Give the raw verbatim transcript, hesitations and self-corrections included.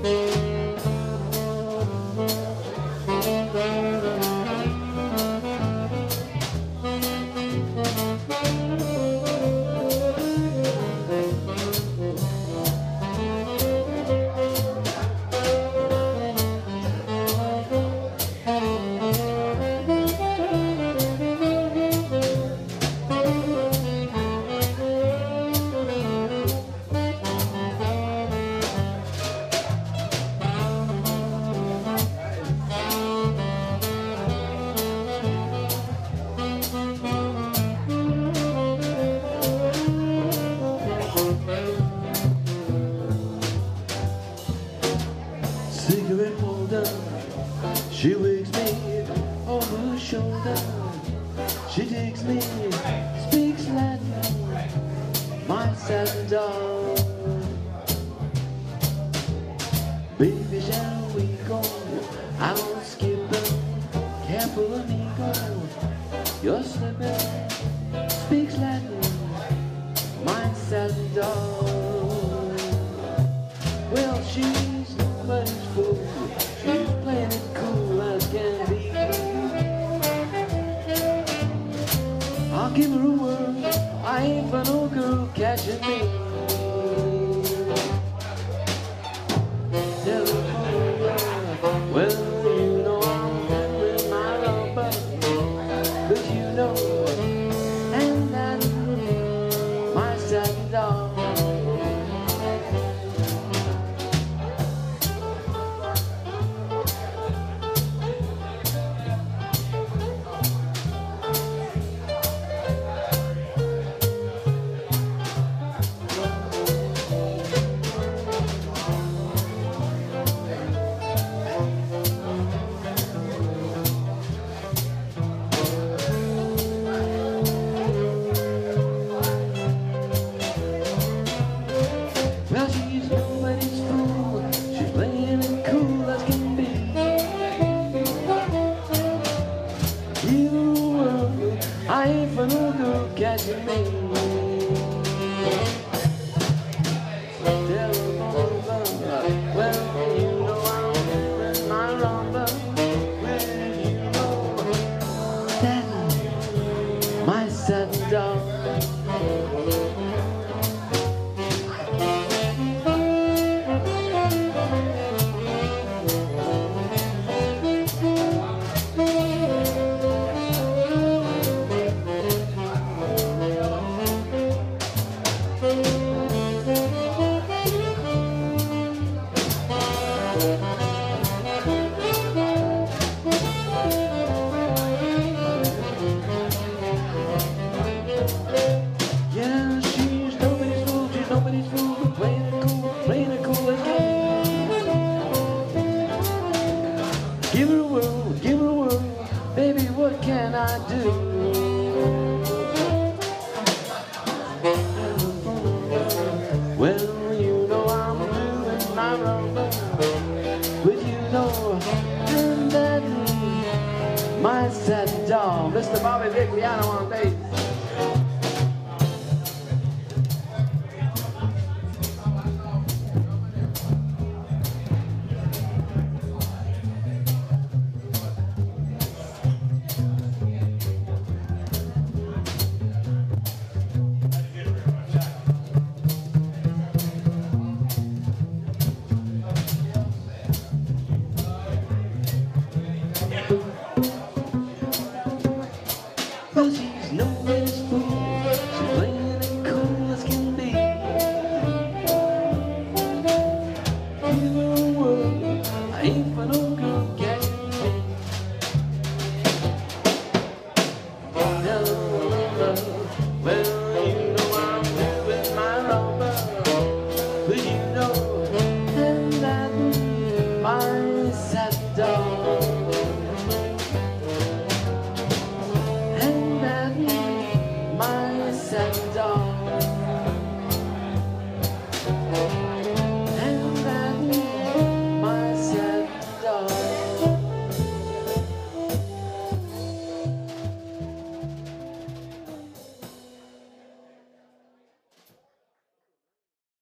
Cigarette holder, she wakes me over her shoulder. She takes me, speaks Latin, my satin doll. Baby, shall we go out skipping, careful amigo, you're slipping, speaks Latin, my satin doll. Well, she's nobody's fool, she's playing it cool as can be. I'll give her a whirl, I ain't for no girl catching me. Tell her, well, you know I'm feeling my rubber, but you know, and that's my satin doll. Well, she's nobody's fool, she's playing it cool as can be. You world, I ain't for no girl catching me. Tell her over, well, you know I'm feeling my rumba. Well, you know that my satin doll. Yeah, she's nobody's fool, she's nobody's fool, but playing it cool, playing it cool as can. Give her a whirl, give her a whirl, baby, what can I do? Well, you know I'm doing my rumba, but you know, and that my satin doll, Mister Bobby Vigliano on bass.